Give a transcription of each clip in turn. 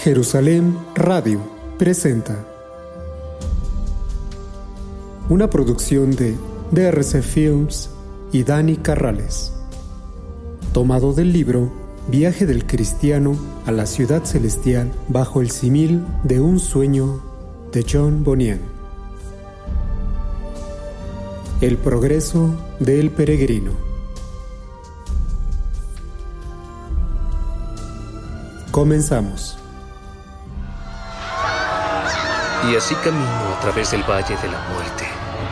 Jerusalén Radio presenta una producción de DRC Films y Dani Carrales, tomado del libro Viaje del Cristiano a la Ciudad Celestial bajo el símil de un sueño de John Bunyan. El progreso del peregrino. Comenzamos. Y así camino a través del valle de la muerte.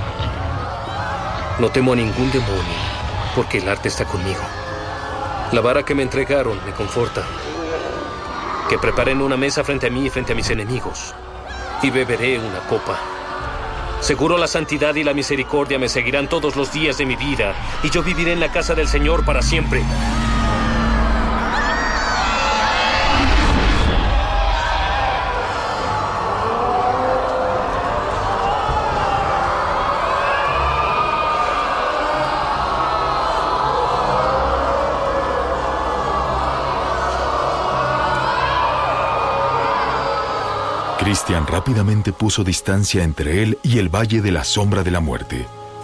No temo a ningún demonio, porque el arte está conmigo. La vara que me entregaron me conforta. Que preparen una mesa frente a mí y frente a mis enemigos. Y beberé una copa. Seguro la santidad y la misericordia me seguirán todos los días de mi vida, y yo viviré en la casa del Señor para siempre. Christian rápidamente puso distancia entre él y el valle de la sombra de la muerte.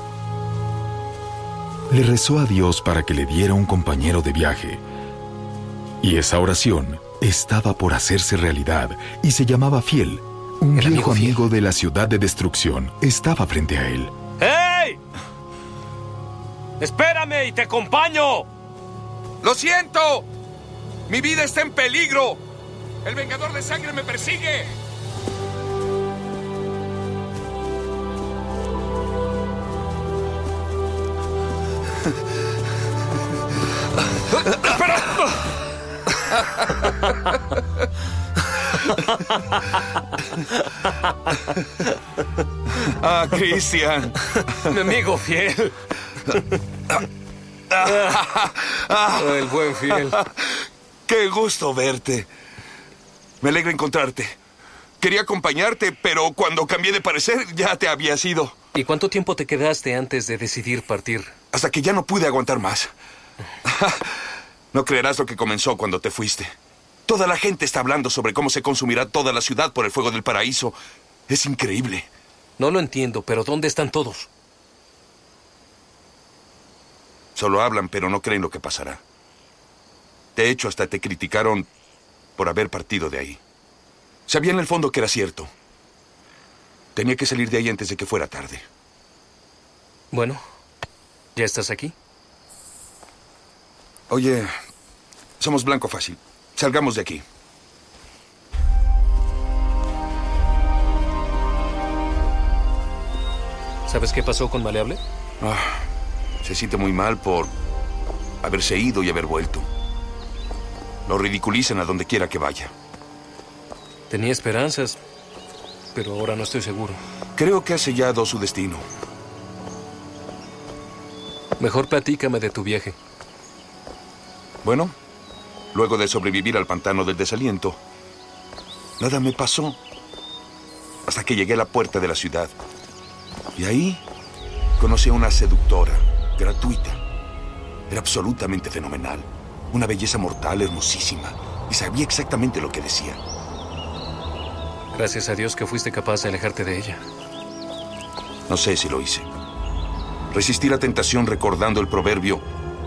Le rezó a Dios para que le diera un compañero de viaje. Y esa oración estaba por hacerse realidad y se llamaba Fiel. Un viejo amigo de la ciudad de destrucción estaba frente a él. ¡Hey! ¡Espérame y te acompaño! ¡Lo siento! ¡Mi vida está en peligro! ¡El vengador de sangre me persigue! ¡Espera! ¡Ah, Christian! Mi amigo Fiel. El buen Fiel. ¡Qué gusto verte! Me alegra encontrarte. Quería acompañarte, pero cuando cambié de parecer ya te habías ido. ¿Y cuánto tiempo te quedaste antes de decidir partir? Hasta que ya no pude aguantar más. No creerás lo que comenzó cuando te fuiste. Toda la gente está hablando sobre cómo se consumirá toda la ciudad por el fuego del paraíso. Es increíble. No lo entiendo, pero ¿dónde están todos? Solo hablan, pero no creen lo que pasará. De hecho, hasta te criticaron por haber partido de ahí. Sabía en el fondo que era cierto. Tenía que salir de ahí antes de que fuera tarde. Bueno, ¿ya estás aquí? Oye, somos blanco fácil. Salgamos de aquí. ¿Sabes qué pasó con Maleable? Se siente muy mal por haberse ido y haber vuelto. Lo ridiculizan a donde quiera que vaya. Tenía esperanzas, pero ahora no estoy seguro. Creo que ha sellado su destino. Mejor platícame de tu viaje. Bueno, luego de sobrevivir al pantano del desaliento, nada me pasó. Hasta que llegué a la puerta de la ciudad. Y ahí conocí a una seductora, gratuita. Era absolutamente fenomenal. Una belleza mortal, hermosísima. Y sabía exactamente lo que decía. Gracias a Dios que fuiste capaz de alejarte de ella. No sé si lo hice. Resistí la tentación recordando el proverbio: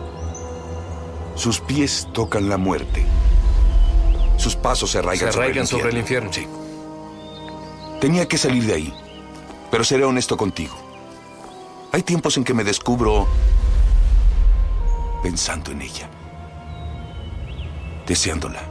sus pies tocan la muerte. Sus pasos se arraigan sobre el infierno. Sí. Tenía que salir de ahí. Pero seré honesto contigo. Hay tiempos en que me descubro pensando en ella. Deseándola.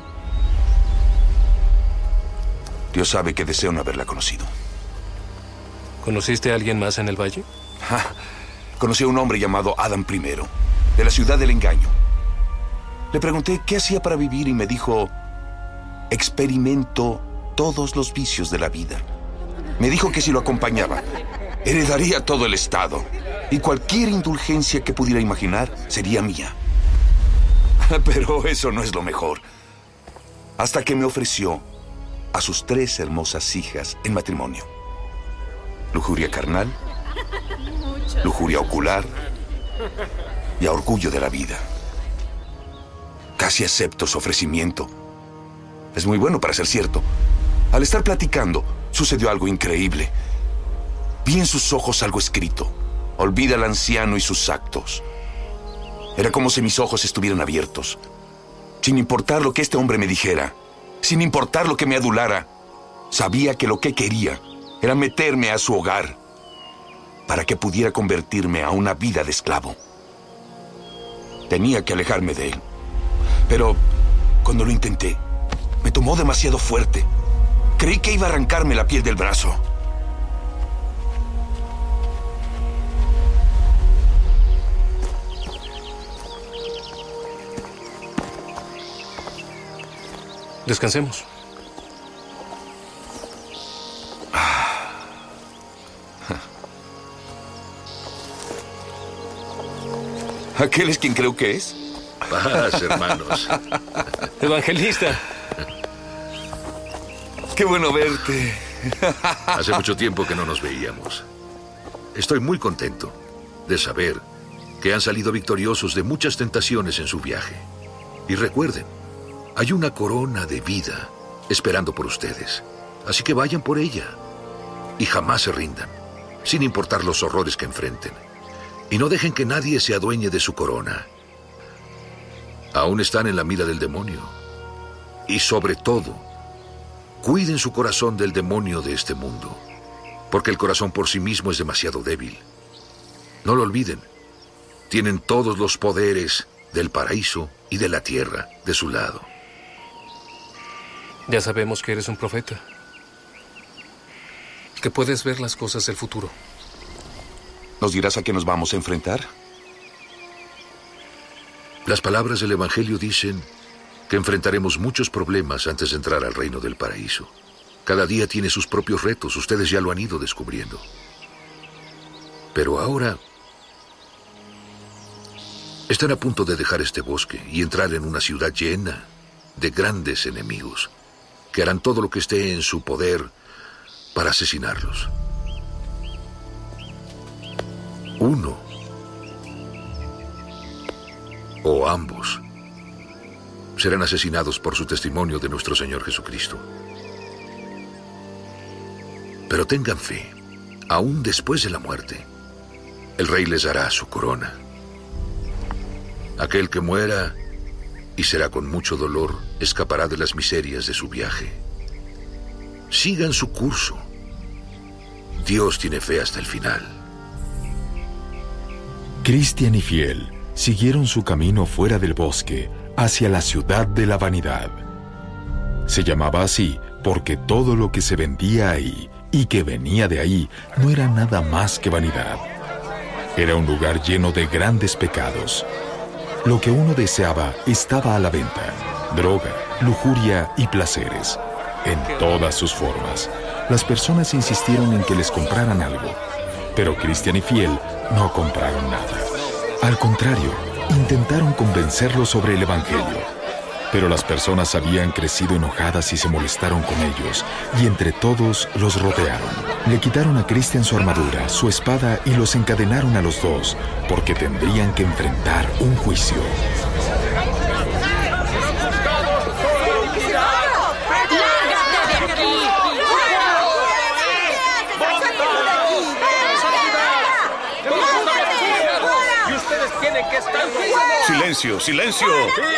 Dios sabe que deseo no haberla conocido. ¿Conociste a alguien más en el valle? Conocí a un hombre llamado Adam I, de la ciudad del engaño. Le pregunté qué hacía para vivir y me dijo: experimento todos los vicios de la vida. Me dijo que si lo acompañaba, heredaría todo el estado y cualquier indulgencia que pudiera imaginar sería mía. Pero eso no es lo mejor. Hasta que me ofreció a sus 3 hermosas hijas en matrimonio. Lujuria carnal, lujuria ocular y a orgullo de la vida. Casi acepto su ofrecimiento, Es muy bueno para ser cierto. Al estar platicando, sucedió algo increíble. Vi en sus ojos algo escrito. Olvida al anciano y sus actos. Era como si mis ojos estuvieran abiertos. Sin importar lo que este hombre me dijera, sin importar lo que me adulara, sabía que lo que quería era meterme a su hogar para que pudiera convertirme a una vida de esclavo. Tenía que alejarme de él. Pero cuando lo intenté, me tomó demasiado fuerte. Creí que iba a arrancarme la piel del brazo. Descansemos. ¿Aquel es quien creo que es? Paz, hermanos. Evangelista. ¡Qué bueno verte! Hace mucho tiempo que no nos veíamos. Estoy muy contento de saber que han salido victoriosos de muchas tentaciones en su viaje. Y recuerden, hay una corona de vida esperando por ustedes. Así que vayan por ella. Y jamás se rindan, sin importar los horrores que enfrenten. Y no dejen que nadie se adueñe de su corona. Aún están en la mira del demonio. Y sobre todo, cuiden su corazón del demonio de este mundo, porque el corazón por sí mismo es demasiado débil. No lo olviden. Tienen todos los poderes del paraíso y de la tierra de su lado. Ya sabemos que eres un profeta, que puedes ver las cosas del futuro. ¿Nos dirás a qué nos vamos a enfrentar? Las palabras del Evangelio dicen que enfrentaremos muchos problemas antes de entrar al reino del paraíso. Cada día tiene sus propios retos, ustedes ya lo han ido descubriendo. Pero ahora están a punto de dejar este bosque y entrar en una ciudad llena de grandes enemigos, que harán todo lo que esté en su poder para asesinarlos. Uno o ambos serán asesinados por su testimonio de nuestro Señor Jesucristo. Pero tengan fe, aún después de la muerte, el Rey les dará su corona. Aquel que muera y será con mucho dolor, escapará de las miserias de su viaje. Sigan su curso. Dios tiene fe hasta el final. Cristian y Fiel siguieron su camino fuera del bosque hacia la ciudad de la vanidad. Se llamaba así porque todo lo que se vendía ahí y que venía de ahí no era nada más que vanidad. Era un lugar lleno de grandes pecados. Lo que uno deseaba estaba a la venta: droga, lujuria y placeres, en todas sus formas. Las personas insistieron en que les compraran algo, pero Cristian y Fiel no compraron nada. Al contrario, intentaron convencerlos sobre el Evangelio. Pero las personas habían crecido enojadas y se molestaron con ellos, y entre todos los rodearon. Le quitaron a Cristian su armadura, su espada, y los encadenaron a los dos, porque tendrían que enfrentar un juicio. ¡Silencio, silencio!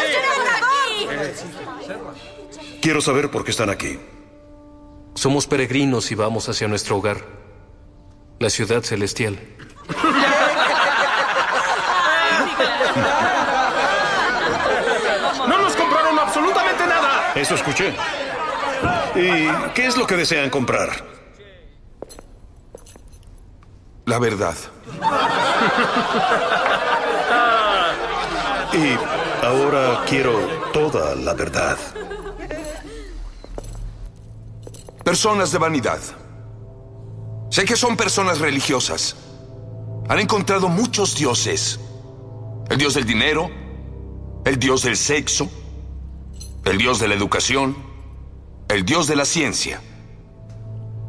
Quiero saber por qué están aquí. Somos peregrinos y vamos hacia nuestro hogar, la ciudad celestial. ¡No nos compraron absolutamente nada! Eso escuché. ¿Y qué es lo que desean comprar? La verdad. Y ahora quiero toda la verdad. Personas de vanidad. Sé que son personas religiosas. Han encontrado muchos dioses. El dios del dinero, el dios del sexo, el dios de la educación, el dios de la ciencia.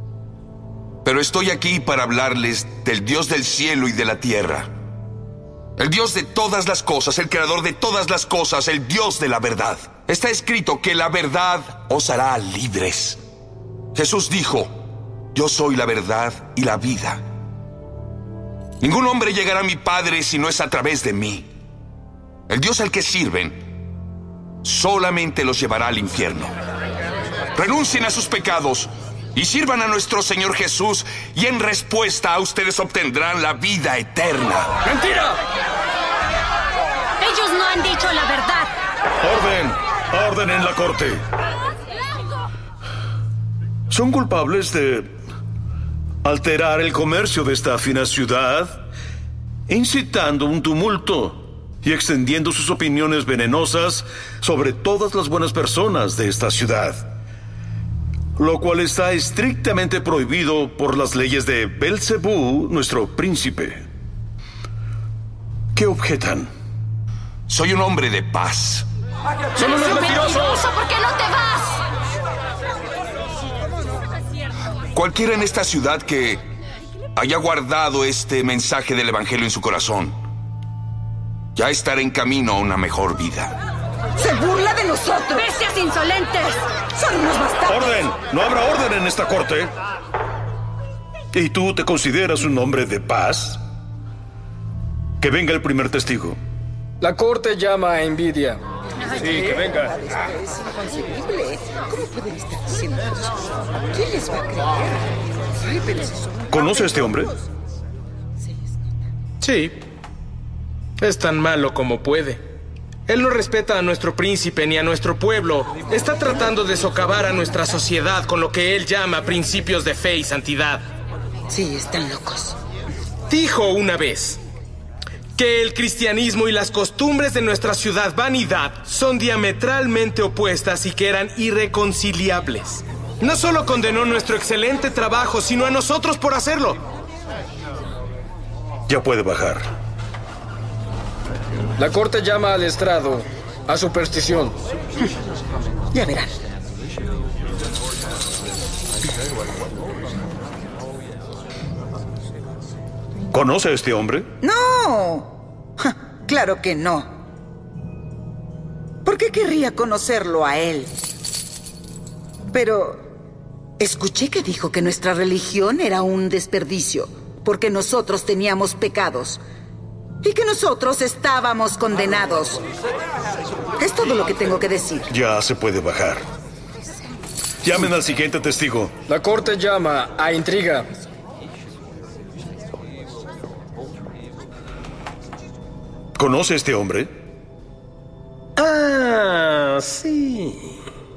Pero estoy aquí para hablarles del Dios del cielo y de la tierra. El Dios de todas las cosas, el creador de todas las cosas, el Dios de la verdad. Está escrito que la verdad os hará libres. Jesús dijo: yo soy la verdad y la vida. Ningún hombre llegará a mi Padre si no es a través de mí. El Dios al que sirven solamente los llevará al infierno. Renuncien a sus pecados y sirvan a nuestro Señor Jesús, y en respuesta a ustedes obtendrán la vida eterna. ¡Mentira! Ellos no han dicho la verdad. ¡Orden! ¡Orden en la corte! Son culpables de alterar el comercio de esta fina ciudad, incitando un tumulto y extendiendo sus opiniones venenosas sobre todas las buenas personas de esta ciudad, lo cual está estrictamente prohibido por las leyes de Belcebú, nuestro príncipe. ¿Qué objetan? Soy un hombre de paz. ¡Son unos mentirosos! ¿Por qué no te vas? Cualquiera en esta ciudad que haya guardado este mensaje del Evangelio en su corazón ya estará en camino a una mejor vida. ¡Se burla de nosotros! ¡Bestias insolentes! ¡Son unos bastardos! ¡Orden! ¡No habrá orden en esta corte! ¿Y tú te consideras un hombre de paz? Que venga el primer testigo. La corte llama a Envidia. Sí, que venga. Es inconcebible. ¿Cómo pueden estar diciendo eso? ¿Quién les va a creer? Ay, pero si son... ¿Conoce a este hombre? Sí. Es tan malo como puede. Él no respeta a nuestro príncipe ni a nuestro pueblo. Está tratando de socavar a nuestra sociedad con lo que él llama principios de fe y santidad. Sí, están locos. Dijo una vez que el cristianismo y las costumbres de nuestra ciudad Vanidad son diametralmente opuestas y que eran irreconciliables. No solo condenó nuestro excelente trabajo, sino a nosotros por hacerlo. Ya puede bajar. La corte llama al estrado a superstición. Ya verán. ¿Conoce a este hombre? ¡No! Ja, claro que no. ¿Por qué querría conocerlo a él? Pero escuché que dijo que nuestra religión era un desperdicio, porque nosotros teníamos pecados y que nosotros estábamos condenados. Es todo lo que tengo que decir. Ya se puede bajar. Llamen al siguiente testigo. La corte llama a Intriga. ¿Conoce a este hombre? Ah, sí.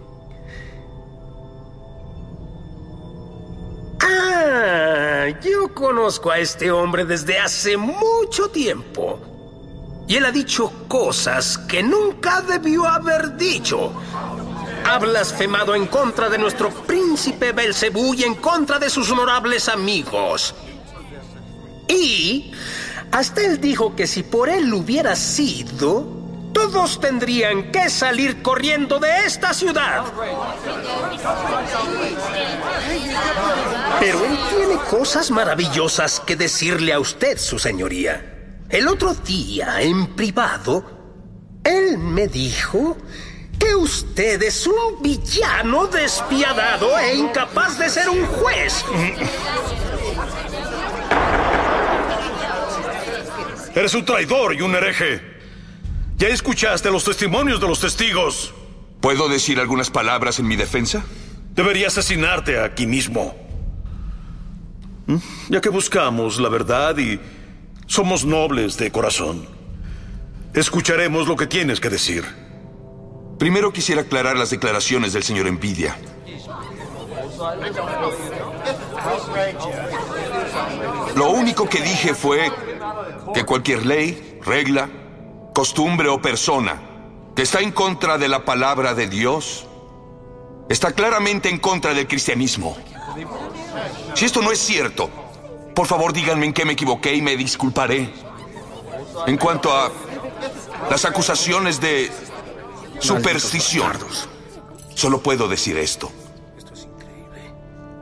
Yo conozco a este hombre desde hace mucho tiempo. Y él ha dicho cosas que nunca debió haber dicho. Ha blasfemado en contra de nuestro príncipe Belcebú y en contra de sus honorables amigos. Y hasta él dijo que si por él hubiera sido, todos tendrían que salir corriendo de esta ciudad. Pero él tiene cosas maravillosas que decirle a usted, su señoría. El otro día, en privado, él me dijo que usted es un villano despiadado e incapaz de ser un juez. Eres un traidor y un hereje. Ya escuchaste los testimonios de los testigos. ¿Puedo decir algunas palabras en mi defensa? Debería asesinarte aquí mismo. Ya que buscamos la verdad y somos nobles de corazón, escucharemos lo que tienes que decir. Primero quisiera aclarar las declaraciones del señor Envidia. Lo único que dije fue que cualquier ley, regla, costumbre o persona que está en contra de la palabra de Dios está claramente en contra del cristianismo. Si esto no es cierto, por favor díganme en qué me equivoqué y me disculparé. En cuanto a las acusaciones de superstición, solo puedo decir esto.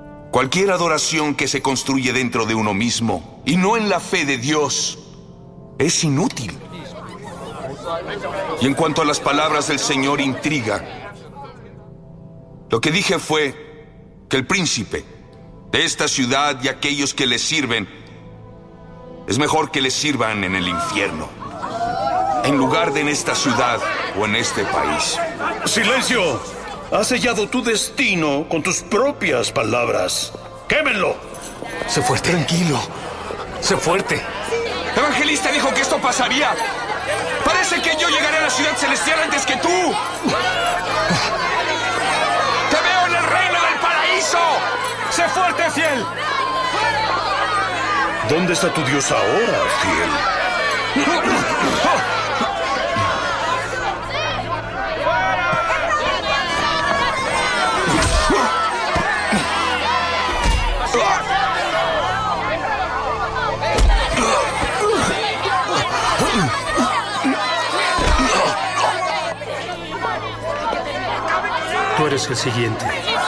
Cualquier adoración que se construye dentro de uno mismo y no en la fe de Dios es inútil. Y en cuanto a las palabras del señor intriga, lo que dije fue que el príncipe de esta ciudad y aquellos que le sirven es mejor que le sirvan en el infierno, en lugar de en esta ciudad o en este país. ¡Silencio! Has sellado tu destino con tus propias palabras. ¡Quémenlo! Sé fuerte. Tranquilo. Sé fuerte. Evangelista dijo que esto pasaría. Parece que yo llegaré a la ciudad celestial antes que tú. ¡Te veo en el reino del paraíso! ¡Sé fuerte, fiel! ¿Dónde está tu Dios ahora, fiel? Tú eres el siguiente.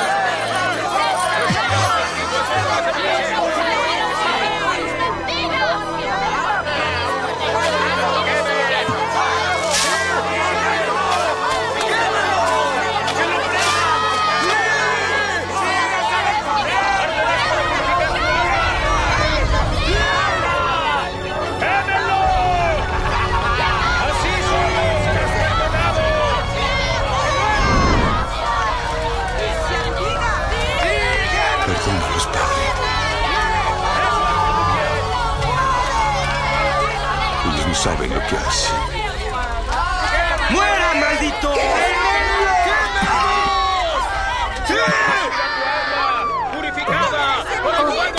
Perdónalos, Padre. Ellos no saben lo que hacen. ¡Muera, maldito! ¡Sí! ¡Purificada! ¡Por el fuego!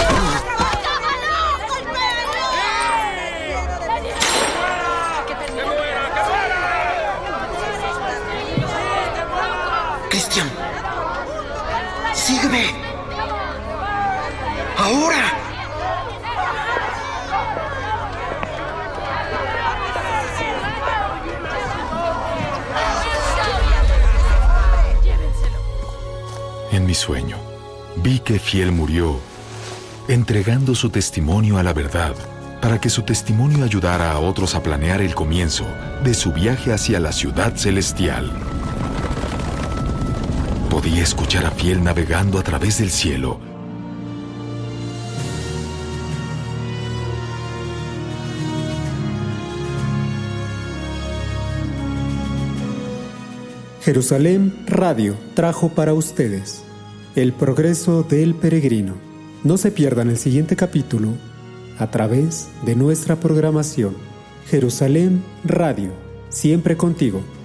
Cristian, sígueme. ¡Ahora! En mi sueño, vi que Fiel murió, entregando su testimonio a la verdad, para que su testimonio ayudara a otros a planear el comienzo de su viaje hacia la ciudad celestial. Podía escuchar a Fiel navegando a través del cielo. Jerusalén Radio trajo para ustedes El progreso del peregrino. No se pierdan el siguiente capítulo a través de nuestra programación. Jerusalén Radio, siempre contigo.